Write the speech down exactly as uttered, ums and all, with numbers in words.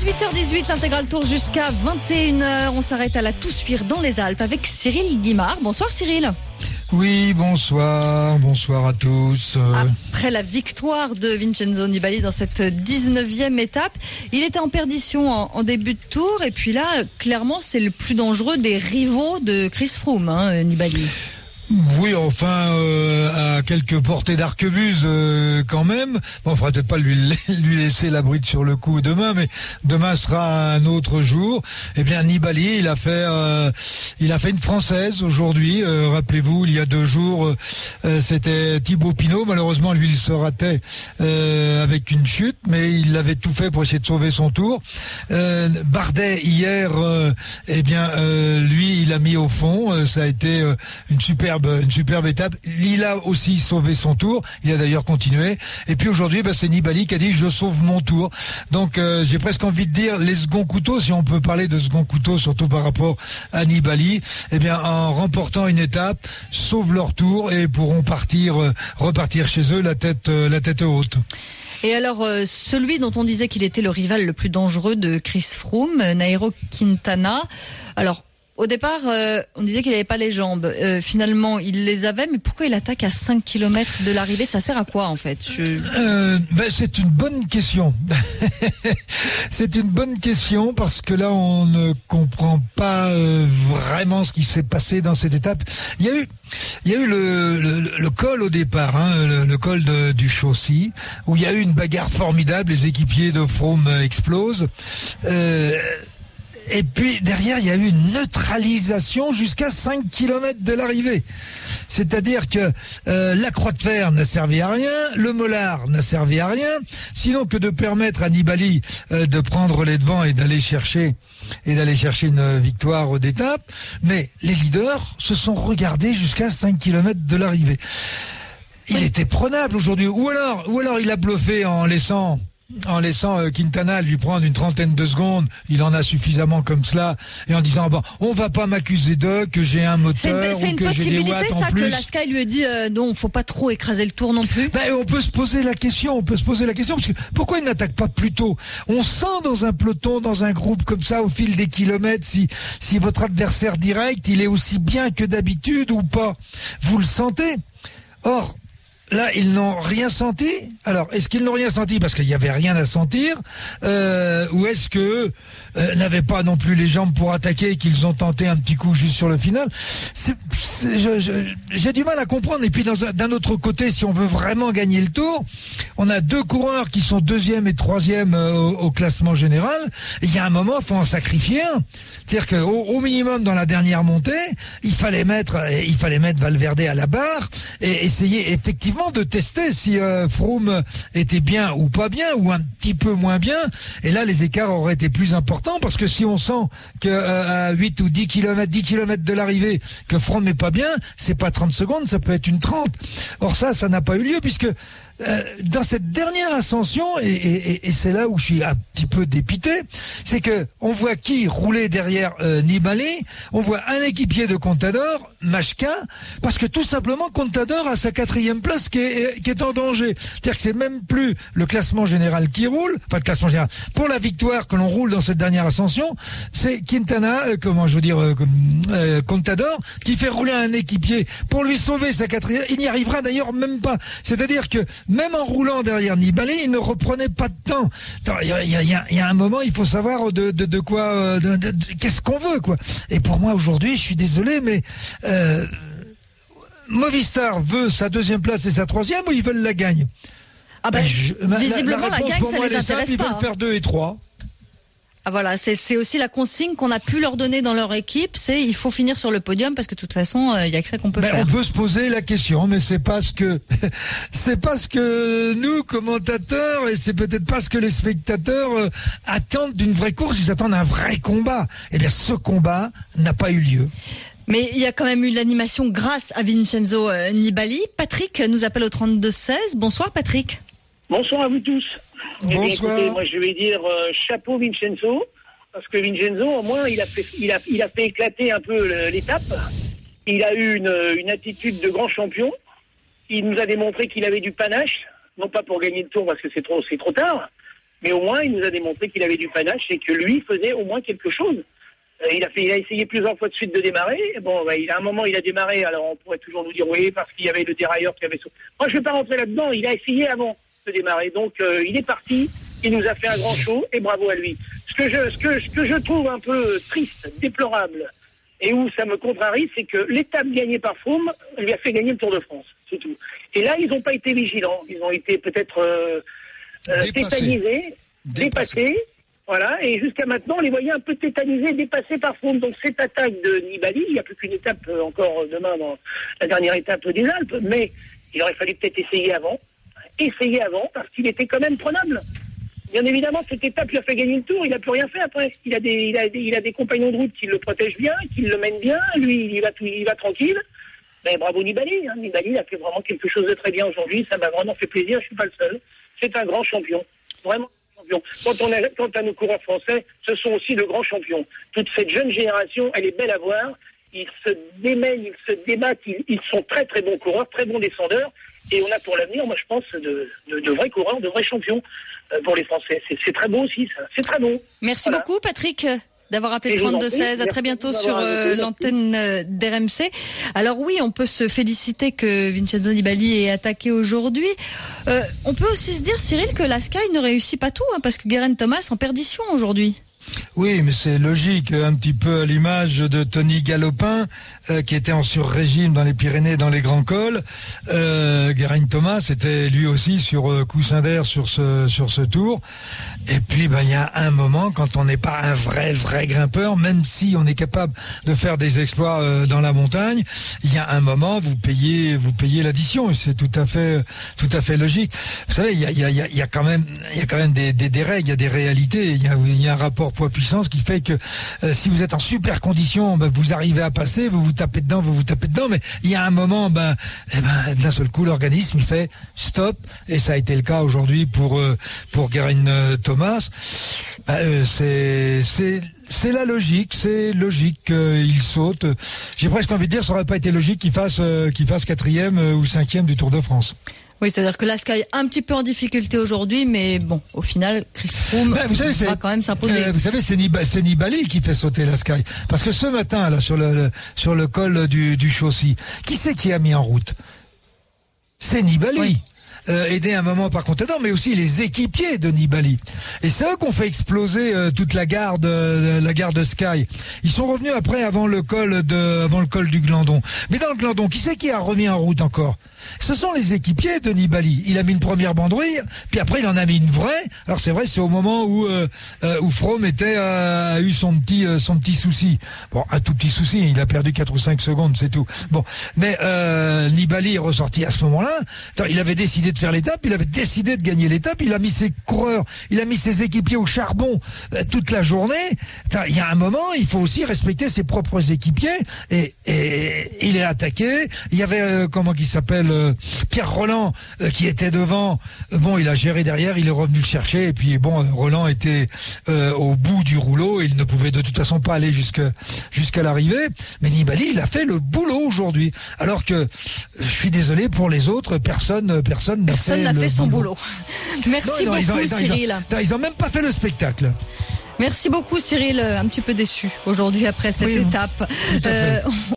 dix-huit heures dix-huit, l'intégral tour jusqu'à vingt et une heures. On s'arrête à la Toussuire dans les Alpes avec Cyril Guimard. Bonsoir Cyril. Oui, bonsoir, bonsoir à tous. Après la victoire de Vincenzo Nibali dans cette dix-neuvième étape, il était en perdition en, en début de tour. Et puis là, clairement, c'est le plus dangereux des rivaux de Chris Froome, hein, Nibali. Oui, enfin, euh, à quelques portées d'arquebuse euh, quand même. Bon, on fera peut-être pas lui, lui laisser la bride sur le cou demain, mais demain sera un autre jour. Eh bien, Nibali, il a fait, euh, il a fait une française aujourd'hui. Euh, rappelez-vous, il y a deux jours, euh, c'était Thibaut Pinot. Malheureusement, lui, il se ratait euh, avec une chute, mais il avait tout fait pour essayer de sauver son tour. Euh, Bardet hier, euh, eh bien, euh, lui, il a mis au fond. Euh, ça a été euh, une super une superbe étape. Il a aussi sauvé son tour. Il a d'ailleurs continué. Et puis aujourd'hui, bah, c'est Nibali qui a dit je sauve mon tour. Donc euh, j'ai presque envie de dire les second couteaux, si on peut parler de second couteau, surtout par rapport à Nibali. Eh bien, en remportant une étape, sauvent leur tour et pourront partir, euh, repartir chez eux la tête, euh, la tête haute. Et alors, euh, celui dont on disait qu'il était le rival le plus dangereux de Chris Froome, Nairo Quintana. Alors. Au départ, euh, on disait qu'il n'avait pas les jambes. Euh, finalement, il les avait, mais pourquoi il attaque à cinq kilomètres de l'arrivée? Ça sert à quoi, en fait? Je... euh, ben, c'est une bonne question. C'est une bonne question parce que là, on ne comprend pas euh, vraiment ce qui s'est passé dans cette étape. Il y a eu, il y a eu le, le, le col au départ, hein, le, le col de, du Chaussy, où il y a eu une bagarre formidable. Les équipiers de Froome explosent. Euh, Et puis derrière, il y a eu une neutralisation jusqu'à cinq kilomètres de l'arrivée. C'est-à-dire que euh, la croix de fer n'a servi à rien, le mollard n'a servi à rien, sinon que de permettre à Nibali euh, de prendre les devants et d'aller chercher et d'aller chercher une victoire d'étape. Mais les leaders se sont regardés jusqu'à cinq kilomètres de l'arrivée. Il était prenable aujourd'hui. Ou alors, ou alors il a bluffé en laissant... en laissant euh, Quintana lui prendre une trentaine de secondes, il en a suffisamment comme cela, et en disant bon, on va pas m'accuser de que j'ai un moteur c'est, c'est ou que j'ai des watts en plus. C'est une possibilité ça que la Sky lui a dit euh, non, faut pas trop écraser le tour non plus. Ben on peut se poser la question, on peut se poser la question parce que pourquoi il n'attaque pas plus tôt? On sent dans un peloton, dans un groupe comme ça, au fil des kilomètres, si si votre adversaire direct il est aussi bien que d'habitude ou pas. Vous le sentez. Or là, ils n'ont rien senti. Alors, est-ce qu'ils n'ont rien senti parce qu'il n'y avait rien à sentir, euh, ou est-ce que euh, n'avaient pas non plus les jambes pour attaquer et qu'ils ont tenté un petit coup juste sur le final? c'est, c'est, je, je, J'ai du mal à comprendre. Et puis, dans un, d'un autre côté, si on veut vraiment gagner le tour, on a deux coureurs qui sont deuxième et troisième euh, au, au classement général. Et il y a un moment, il faut en sacrifier un. C'est-à-dire qu'au au minimum, dans la dernière montée, il fallait mettre, il fallait mettre Valverde à la barre et essayer effectivement de tester si euh, Froome était bien ou pas bien ou un petit peu moins bien, et là les écarts auraient été plus importants parce que si on sent que euh, à huit ou dix kilomètres, dix kilomètres de l'arrivée que Froome n'est pas bien, c'est pas trente secondes, ça peut être une trente. Or ça, ça n'a pas eu lieu puisque euh, dans cette dernière ascension, et, et, et c'est là où je suis un petit peu dépité, c'est que on voit qui rouler derrière euh, Nibali, on voit un équipier de Contador, Majka, parce que tout simplement Contador a sa quatrième place qui est, qui est en danger. C'est-à-dire que c'est même plus le classement général qui roule, enfin le classement général, pour la victoire que l'on roule dans cette dernière ascension, c'est Quintana, euh, comment je veux dire, euh, euh, Contador, qui fait rouler un équipier pour lui sauver sa quatrième. Il n'y arrivera d'ailleurs même pas. C'est-à-dire que même en roulant derrière Nibali, il ne reprenait pas de temps. Il y a, y a, y a un moment, il faut savoir de, de, de quoi, de, de, de, qu'est-ce qu'on veut, quoi. Et pour moi aujourd'hui, je suis désolé, mais euh, Movistar veut sa deuxième place et sa troisième, ou ils veulent la gagne? Ah ben, ben je, visiblement la, la, la gagne, ça les intéresse simple, pas. Ils veulent hein. faire deux et trois. Ah voilà, c'est, c'est aussi la consigne qu'on a pu leur donner dans leur équipe, c'est il faut finir sur le podium parce que de toute façon, il euh, y a que ça qu'on peut ben, faire. On peut se poser la question, mais c'est pas ce que c'est pas ce que nous commentateurs et c'est peut-être pas ce que les spectateurs euh, attendent d'une vraie course. Ils attendent un vrai combat. Eh bien, ce combat n'a pas eu lieu. Mais il y a quand même eu l'animation grâce à Vincenzo euh, Nibali. Patrick nous appelle au trente-deux seize. Bonsoir Patrick. Bonsoir à vous tous. Bonsoir. Eh bien, écoutez, moi je vais dire euh, chapeau Vincenzo, parce que Vincenzo au moins il a fait, il a, il a fait éclater un peu le, l'étape. Il a eu une, une attitude de grand champion. Il nous a démontré qu'il avait du panache, non pas pour gagner le tour parce que c'est trop, c'est trop tard, Mais au moins, il nous a démontré qu'il avait du panache et que lui faisait au moins quelque chose. Il a, fait, il a essayé plusieurs fois de suite de démarrer. Bon, bah, il a un moment, il a démarré. Alors, on pourrait toujours nous dire oui, parce qu'il y avait le dérailleur qui avait... Moi, je ne vais pas rentrer là-dedans. Il a essayé avant de démarrer. Donc, euh, il est parti. Il nous a fait un grand show et bravo à lui. Ce que je, ce que, ce que je trouve un peu triste, déplorable, et où ça me contrarie, c'est que l'étape gagnée par Froome lui a fait gagner le Tour de France. C'est tout. Et là, ils n'ont pas été vigilants. Ils ont été peut-être euh, euh, tétanisés, dépassés. Voilà, et jusqu'à maintenant, on les voyait un peu tétanisés, dépassés par Froome. Donc cette attaque de Nibali, il n'y a plus qu'une étape euh, encore demain dans la dernière étape des Alpes, mais il aurait fallu peut-être essayer avant, essayer avant, parce qu'il était quand même prenable. Bien évidemment, cette étape lui a fait gagner le Tour, il n'a plus rien fait après. Il a des, il a des, il a des compagnons de route qui le protègent bien, qui le mènent bien, lui, il va, il va tranquille. Mais bravo Nibali, hein. Nibali a fait vraiment quelque chose de très bien aujourd'hui, ça m'a vraiment fait plaisir, je suis pas le seul. C'est un grand champion, vraiment. Quand on a, quant à nos coureurs français, ce sont aussi de grands champions. Toute cette jeune génération, elle est belle à voir. Ils se démènent, ils se débattent, ils, ils sont très très bons coureurs, très bons descendeurs. Et on a pour l'avenir, moi je pense, de, de, de vrais coureurs, de vrais champions euh, pour les Français. C'est, c'est très beau aussi, ça. C'est très bon. Merci voilà. beaucoup, Patrick, d'avoir appelé trente-deux seize. À très bientôt sur euh, l'antenne euh, d'R M C. Alors oui, on peut se féliciter que Vincenzo Nibali ait attaqué aujourd'hui. Euh, on peut aussi se dire, Cyril, que la Sky ne réussit pas tout, hein, parce que Geraint Thomas en perdition aujourd'hui. Oui, mais c'est logique, un petit peu à l'image de Tony Galopin, euh, qui était en sur-régime dans les Pyrénées, dans les grands cols. Euh, Geraint Thomas était lui aussi sur euh, coussin d'air sur ce sur ce tour. Et puis, ben, il y a un moment, quand on n'est pas un vrai vrai grimpeur, même si on est capable de faire des exploits euh, dans la montagne, il y a un moment, vous payez vous payez l'addition. Et c'est tout à fait tout à fait logique. Vous savez, il y a il y a il y a quand même il y a quand même des des, des règles, il y a des réalités. Il y a il y a un rapport poids-puissance qui fait que euh, si vous êtes en super condition, ben, vous arrivez à passer, vous vous tapez dedans, vous vous tapez dedans, mais il y a un moment, ben, eh ben d'un seul coup, l'organisme il fait stop, et ça a été le cas aujourd'hui pour euh, pour Geraint euh, Thomas. Ben, euh, c'est c'est c'est la logique, c'est logique qu'il saute. J'ai presque envie de dire, ça aurait pas été logique qu'il fasse euh, qu'il fasse quatrième euh, ou cinquième du Tour de France. Oui, c'est-à-dire que la Sky est un petit peu en difficulté aujourd'hui, mais bon, au final, Chris Froome ben, vous savez, va quand même s'imposer. Euh, vous savez, c'est, Nib- c'est Nibali qui fait sauter la Sky. Parce que ce matin, là, sur le, le sur le col du, du Chaussy, qui c'est qui a mis en route ? C'est Nibali. Oui. Euh, aidé un moment par Contador, mais aussi les équipiers de Nibali. Et c'est eux qui ont fait exploser euh, toute la garde, euh, la garde Sky. Ils sont revenus après, avant le col de, avant le col du Glandon. Mais dans le Glandon, qui c'est qui a remis en route encore ? Ce sont les équipiers de Nibali. Il a mis une première bandouille, puis après il en a mis une vraie. Alors c'est vrai, c'est au moment où euh, euh, où Froome était euh, a eu son petit euh, son petit souci. Bon, un tout petit souci. Il a perdu quatre ou cinq secondes, c'est tout. Bon, mais euh, Nibali est ressorti à ce moment-là. Attends, il avait décidé de faire l'étape, il avait décidé de gagner l'étape. Il a mis ses coureurs, il a mis ses équipiers au charbon euh, toute la journée. Attends, il y a un moment, il faut aussi respecter ses propres équipiers. Et, et il est attaqué. Il y avait euh, comment qu'il s'appelle euh, Pierre Roland euh, qui était devant. Euh, bon, il a géré derrière, il est revenu le chercher, et puis bon, Roland était euh, au bout du rouleau, il ne pouvait de toute façon pas aller jusque jusqu'à l'arrivée. Mais Nibali, il a fait le boulot aujourd'hui. Alors que je suis désolé pour les autres, personne personne n'a personne fait, n'a le fait son boulot. boulot. Merci non, non, beaucoup, ils ont, Cyril. Ils ont, ils ont même pas fait le spectacle. Merci beaucoup, Cyril. Un petit peu déçu aujourd'hui après cette oui, étape. Euh,